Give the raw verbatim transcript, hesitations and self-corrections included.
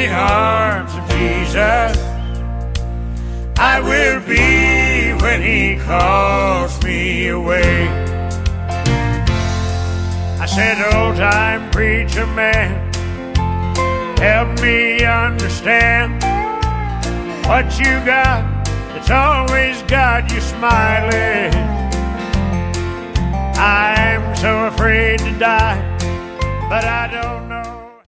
the arms of Jesus I will be when He calls me away. I said, old time preacher man, help me understand what you got that's always got you smiling. I'm so afraid to die, but I don't